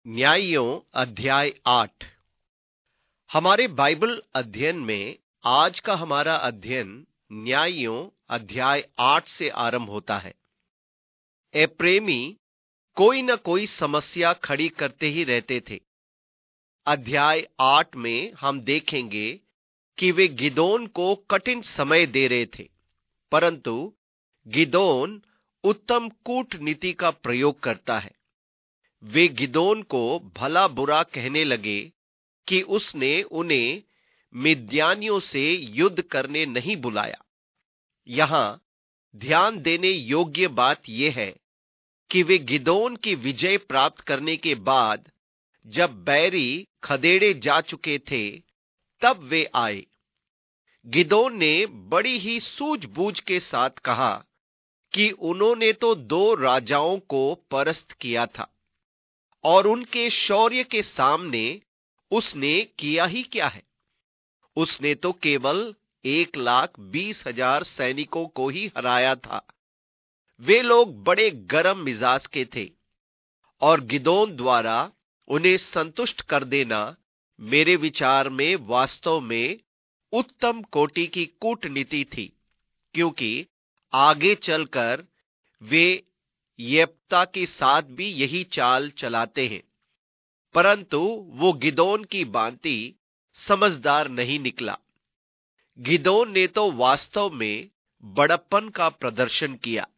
न्यायियों अध्याय 8। हमारे बाइबल अध्ययन में आज का हमारा अध्ययन न्यायियों अध्याय 8 से आरंभ होता है। ए प्रेमी कोई न कोई समस्या खड़ी करते ही रहते थे। अध्याय 8 में हम देखेंगे कि वे गिदोन को कठिन समय दे रहे थे, परंतु गिदोन उत्तम कूटनीति का प्रयोग करता है। वे गिदोन को भला बुरा कहने लगे कि उसने उन्हें मिद्यानियों से युद्ध करने नहीं बुलाया। यहां ध्यान देने योग्य बात यह है कि वे गिदोन की विजय प्राप्त करने के बाद जब बैरी खदेड़े जा चुके थे तब वे आए। गिदोन ने बड़ी ही सूझबूझ के साथ कहा कि उन्होंने तो 2 राजाओं को परास्त किया था और उनके शौर्य के सामने उसने किया ही क्या है। उसने तो केवल 1,20,000 सैनिकों को ही हराया था। वे लोग बड़े गरम मिजाज के थे और गिदोन द्वारा उन्हें संतुष्ट कर देना मेरे विचार में वास्तव में उत्तम कोटि की कूटनीति थी, क्योंकि आगे चलकर वे येप्ता के साथ भी यही चाल चलाते हैं। परंतु वो गिदोन की भांति समझदार नहीं निकला। गिदोन ने तो वास्तव में बड़प्पन का प्रदर्शन किया।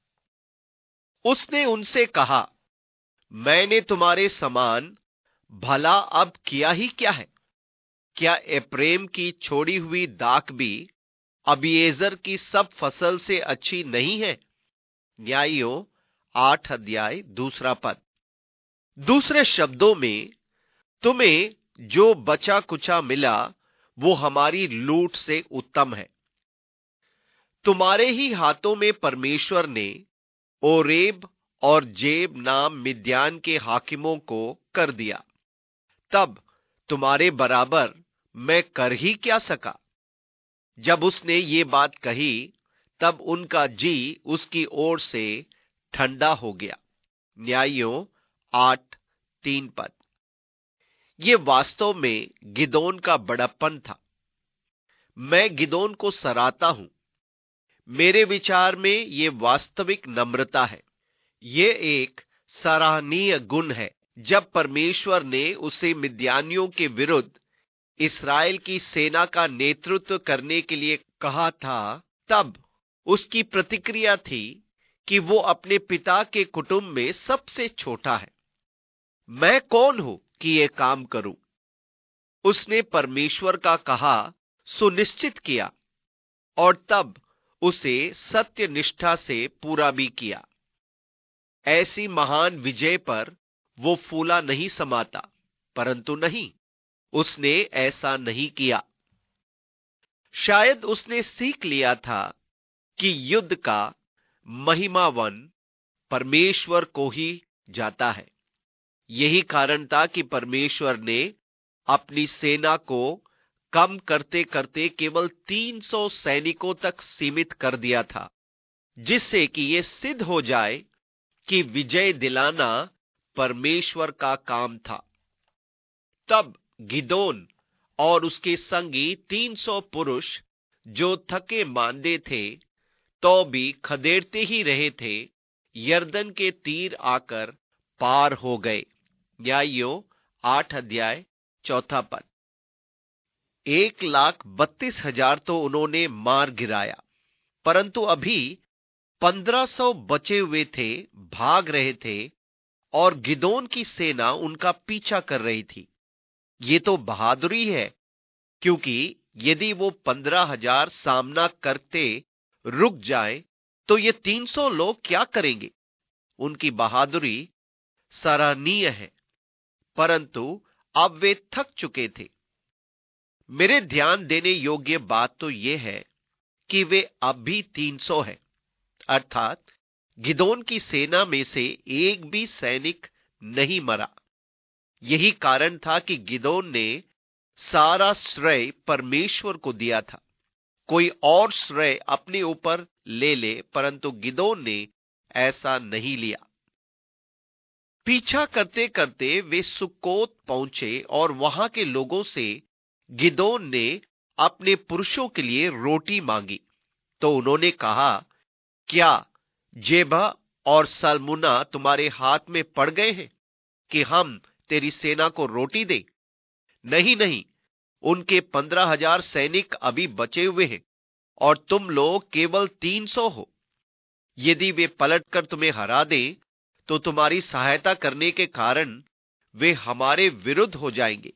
उसने उनसे कहा, मैंने तुम्हारे समान भला अब किया ही क्या है? क्या एप्रेम की छोड़ी हुई दाख भी अबीएजर की सब फसल से अच्छी नहीं है? न्यायियों 8 अध्याय 2 पद। दूसरे शब्दों में, तुम्हें जो बचा कुचा मिला वो हमारी लूट से उत्तम है। तुम्हारे ही हाथों में परमेश्वर ने ओरेब और जेब नाम मिद्यान के हाकिमों को कर दिया, तब तुम्हारे बराबर मैं कर ही क्या सका? जब उसने ये बात कही तब उनका जी उसकी ओर से ठंडा हो गया। न्यायियों 8:3 पद। ये वास्तव में गिदोन का बड़प्पन था। मैं गिदोन को सराहता हूं। मेरे विचार में ये वास्तविक नम्रता है। ये एक सराहनीय गुण है। जब परमेश्वर ने उसे मिद्यानियों के विरुद्ध इस्राएल की सेना का नेतृत्व करने के लिए कहा था, तब उसकी प्रतिक्रिया थी कि वो अपने पिता के कुटुंब में सबसे छोटा है। मैं कौन हूं कि ये काम करूं? उसने परमेश्वर का कहा सुनिश्चित किया और तब उसे सत्य निष्ठा से पूरा भी किया। ऐसी महान विजय पर वो फूला नहीं समाता, परंतु नहीं, उसने ऐसा नहीं किया। शायद उसने सीख लिया था कि युद्ध का महिमावन परमेश्वर को ही जाता है। यही कारण था कि परमेश्वर ने अपनी सेना को कम करते करते केवल 300 सैनिकों तक सीमित कर दिया था, जिससे कि यह सिद्ध हो जाए कि विजय दिलाना परमेश्वर का काम था। तब गिदोन और उसके संगी 300 पुरुष जो थके मांदे थे तो भी खदेड़ते ही रहे थे, यरदन के तीर आकर पार हो गए। न्यायियों 8 अध्याय 4 पद। 1,32,000 तो उन्होंने मार गिराया, परंतु अभी 1,500 बचे हुए थे, भाग रहे थे और गिदोन की सेना उनका पीछा कर रही थी। ये तो बहादुरी है, क्योंकि यदि वो 15,000 सामना करते रुक जाए तो ये 300 लोग क्या करेंगे? उनकी बहादुरी सराहनीय है, परंतु अब वे थक चुके थे। मेरे ध्यान देने योग्य बात तो यह है कि वे अब भी 300 है, अर्थात गिदोन की सेना में से एक भी सैनिक नहीं मरा। यही कारण था कि गिदोन ने सारा श्रेय परमेश्वर को दिया था। कोई और श्रेय अपने ऊपर ले ले, परंतु गिदोन ने ऐसा नहीं लिया। पीछा करते करते वे सुक्कोत पहुंचे और वहां के लोगों से गिदोन ने अपने पुरुषों के लिए रोटी मांगी। तो उन्होंने कहा, क्या जेबह और सल्मुना तुम्हारे हाथ में पड़ गए हैं कि हम तेरी सेना को रोटी दें? नहीं नहीं, उनके 15,000 सैनिक अभी बचे हुए हैं और तुम लोग केवल 300 हो। यदि वे पलटकर तुम्हें हरा दें तो तुम्हारी सहायता करने के कारण वे हमारे विरुद्ध हो जाएंगे।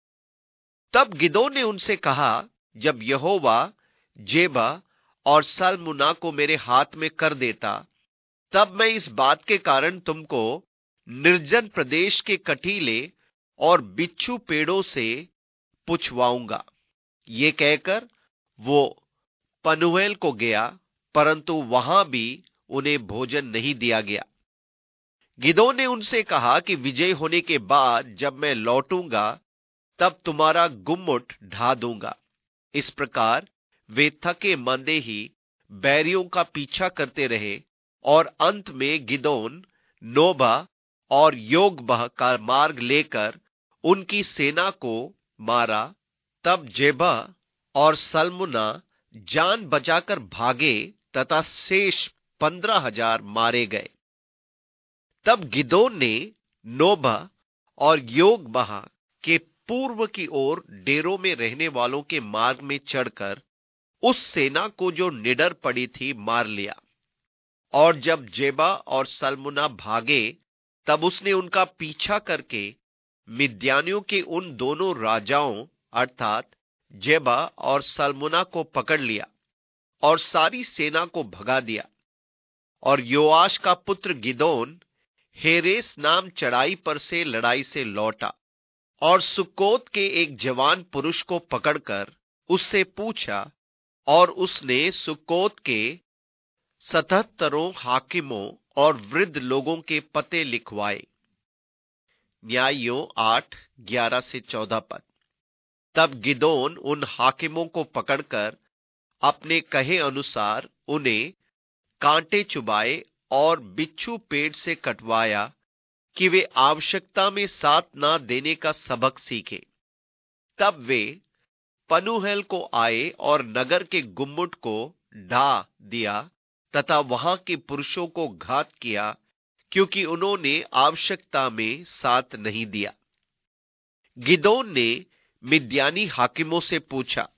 तब गिदोन ने उनसे कहा, जब यहोवा जेबह और सल्मुना को मेरे हाथ में कर देता, तब मैं इस बात के कारण तुमको निर्जन प्रदेश के कटीले और बिच्छू पेड़ों से पुछवाऊंगा। ये कहकर वो पनूएल को गया, परंतु वहां भी उन्हें भोजन नहीं दिया गया। गिदोन ने उनसे कहा कि विजय होने के बाद जब मैं लौटूंगा तब तुम्हारा गुम्मुट ढा दूंगा। इस प्रकार वे थके मंदे ही बैरियों का पीछा करते रहे और अंत में गिदोन नोबा और योगबह का मार्ग लेकर उनकी सेना को मारा। तब जेबह और सल्मुना जान बचाकर भागे तथा शेष 15,000 मारे गए। तब गिदोन ने नोबह और योगबह के पूर्व की ओर डेरों में रहने वालों के मार्ग में चढ़कर उस सेना को जो निडर पड़ी थी मार लिया। और जब जेबह और सल्मुना भागे तब उसने उनका पीछा करके मिद्यानियों के उन दोनों राजाओं अर्थात जेबह और सल्मुना को पकड़ लिया और सारी सेना को भगा दिया। और योआश का पुत्र गिदोन हेरेस नाम चढ़ाई पर से लड़ाई से लौटा और सुक्कोत के एक जवान पुरुष को पकड़कर उससे पूछा, और उसने सुक्कोत के 77 हाकिमों और वृद्ध लोगों के पते लिखवाए। न्यायों 8:11-14 पद। तब गिदोन उन हाकिमों को पकड़कर अपने कहे अनुसार उन्हें कांटे चुबाए और बिच्छू पेड़ से कटवाया कि वे आवश्यकता में साथ ना देने का सबक सीखे। तब वे पनूहेल को आए और नगर के गुम्मुट को ढा दिया तथा वहां के पुरुषों को घात किया, क्योंकि उन्होंने आवश्यकता में साथ नहीं दिया। गिदोन ने मिद्यानी हाकिमों से पूछा,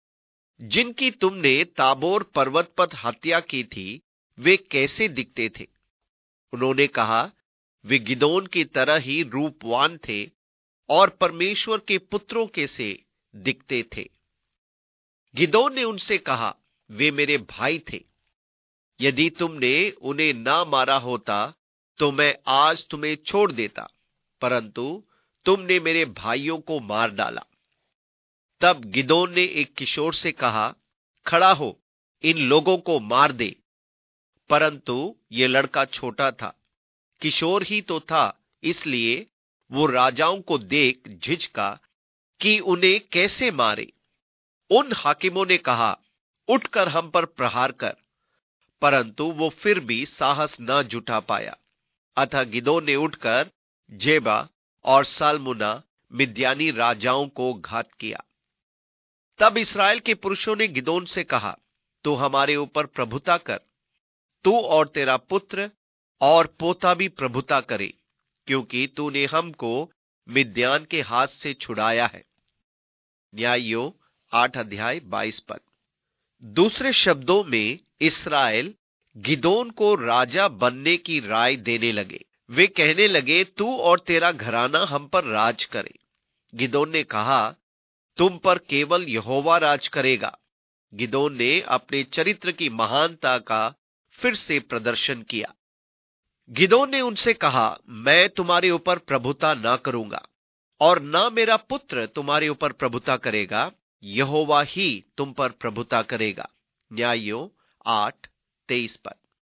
जिनकी तुमने ताबोर पर्वत पर हत्या की थी वे कैसे दिखते थे? उन्होंने कहा, वे गिदोन की तरह ही रूपवान थे और परमेश्वर के पुत्रों के से दिखते थे। गिदोन ने उनसे कहा, वे मेरे भाई थे। यदि तुमने उन्हें ना मारा होता तो मैं आज तुम्हें छोड़ देता, परंतु तुमने मेरे भाइयों को मार डाला। तब गिदोन ने एक किशोर से कहा, खड़ा हो, इन लोगों को मार दे। परंतु ये लड़का छोटा था, किशोर ही तो था, इसलिए वो राजाओं को देख झिझका कि उन्हें कैसे मारे। उन हाकिमों ने कहा, उठकर हम पर प्रहार कर, परंतु वो फिर भी साहस न जुटा पाया। अतः गिदोन ने उठकर जेबह और सल्मुना मिद्यानी राजाओं को घात किया। तब इस्राएल के पुरुषों ने गिदोन से कहा, तू हमारे ऊपर प्रभुता कर, तू और तेरा पुत्र और पोता भी प्रभुता करे, क्योंकि तूने हमको मिद्यान के हाथ से छुड़ाया है। न्यायों 8:22 पद। दूसरे शब्दों में इस्राएल गिदोन को राजा बनने की राय देने लगे। वे कहने लगे, तू और तेरा घराना हम पर राज करे। गिदोन ने कहा, तुम पर केवल यहोवा राज करेगा। गिदोन ने अपने चरित्र की महानता का फिर से प्रदर्शन किया। गिदोन ने उनसे कहा, मैं तुम्हारे ऊपर प्रभुता ना करूंगा और ना मेरा पुत्र तुम्हारे ऊपर प्रभुता करेगा, यहोवा ही तुम पर प्रभुता करेगा। न्यायों 8:23 पद।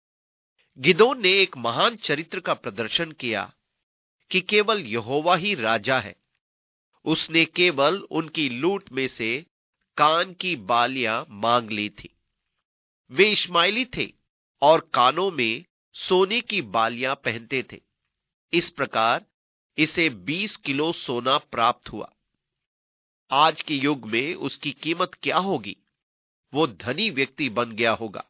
गिदोन ने एक महान चरित्र का प्रदर्शन किया कि केवल यहोवा ही राजा है। उसने केवल उनकी लूट में से कान की बालियां मांग ली थी। वे इश्माइली थे और कानों में सोने की बालियां पहनते थे। इस प्रकार इसे 20 किलो सोना प्राप्त हुआ। आज के युग में उसकी कीमत क्या होगी? वो धनी व्यक्ति बन गया होगा।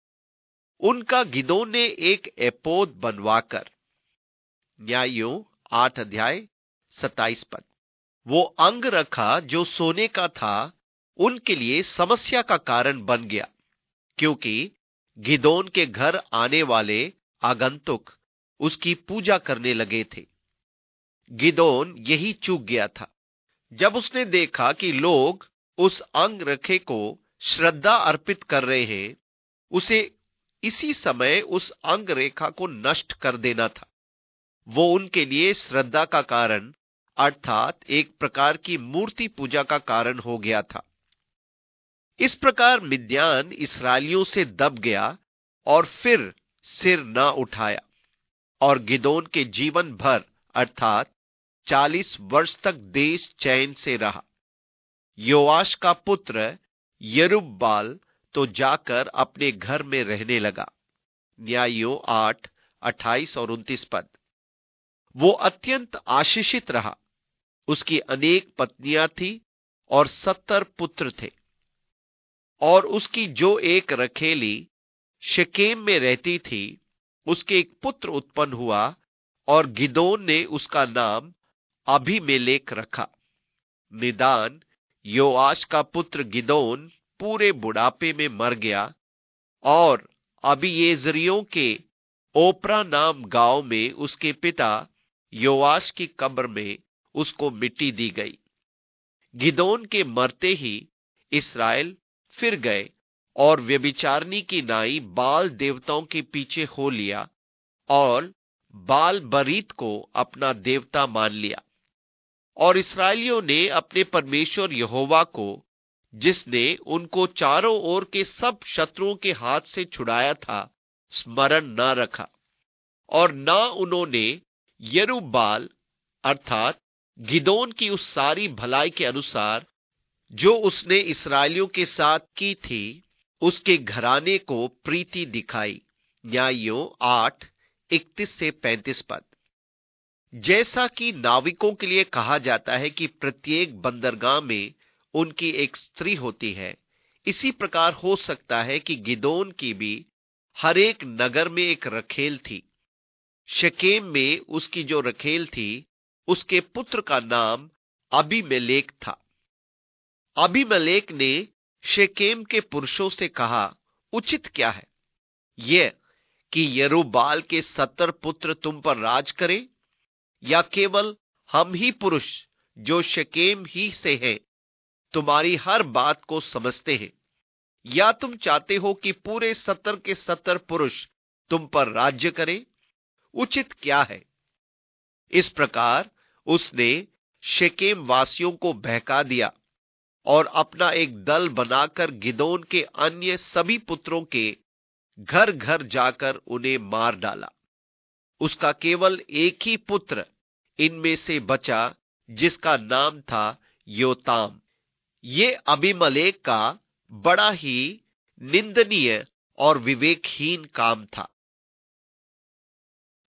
उनका गिदोन ने एक एपोद बनवाकर, न्यायों 8 अध्याय 27 पद, वो अंग रखा जो सोने का था, उनके लिए समस्या का कारण बन गया, क्योंकि गिदोन के घर आने वाले आगंतुक उसकी पूजा करने लगे थे। गिदोन यही चूक गया था। जब उसने देखा कि लोग उस अंग रखे को श्रद्धा अर्पित कर रहे हैं, उसे इसी समय उस अंग रेखा को नष्ट कर देना था। वो उनके लिए श्रद्धा का कारण अर्थात एक प्रकार की मूर्ति पूजा का कारण हो गया था। इस प्रकार मिद्यान इस्राएलियों से दब गया और फिर सिर न उठाया, और गिदोन के जीवन भर अर्थात 40 वर्ष तक देश चैन से रहा। योआश का पुत्र यरूब्बाल तो जाकर अपने घर में रहने लगा। न्यायों 8 28 और 29 पद। वो अत्यंत आशीषित रहा। उसकी अनेक पत्नियां थी और 70 पुत्र थे। और उसकी जो एक रखेली शेकेम में रहती थी, उसके एक पुत्र उत्पन्न हुआ, और गिदोन ने उसका नाम अबीमेलेक रखा। निदान योआश का पुत्र गिदोन पूरे बुढ़ापे में मर गया, और अबीएजरियों के ओप्रा नाम गांव में उसके पिता योआश की कब्र में उसको मिट्टी दी गई। गिदोन के मरते ही इस्राएल फिर गए और व्यभिचारिणी की नाई बाल देवताओं के पीछे हो लिया और बाल बरीत को अपना देवता मान लिया। और इस्राएलियों ने अपने परमेश्वर यहोवा को, जिसने उनको चारों ओर के सब शत्रुओं के हाथ से छुड़ाया था, स्मरण न रखा, और न उन्होंने यरूब्बाल अर्थात गिदोन की उस सारी भलाई के अनुसार जो उसने इस्राएलियों के साथ की थी, उसके घराने को प्रीति दिखाई। न्यायों 8 31 से 35 पद। जैसा कि नाविकों के लिए कहा जाता है कि प्रत्येक बंदरगाह में उनकी एक स्त्री होती है, इसी प्रकार हो सकता है कि गिदोन की भी हर एक नगर में एक रखेल थी। शेकेम में उसकी जो रखेल थी, उसके पुत्र का नाम अबीमेलेक था। अबीमेलेक ने शेकेम के पुरुषों से कहा, उचित क्या है यह कि यरूब्बाल के 70 पुत्र तुम पर राज करें, या केवल हम ही पुरुष जो शेकेम ही से हैं तुम्हारी हर बात को समझते हैं, या तुम चाहते हो कि पूरे 70 के 70 पुरुष तुम पर राज्य करें? उचित क्या है? इस प्रकार उसने शेकेम वासियों को बहका दिया और अपना एक दल बनाकर गिदोन के अन्य सभी पुत्रों के घर घर जाकर उन्हें मार डाला। उसका केवल एक ही पुत्र इनमें से बचा, जिसका नाम था योताम। ये अबीमेलेक का बड़ा ही निंदनीय और विवेकहीन काम था।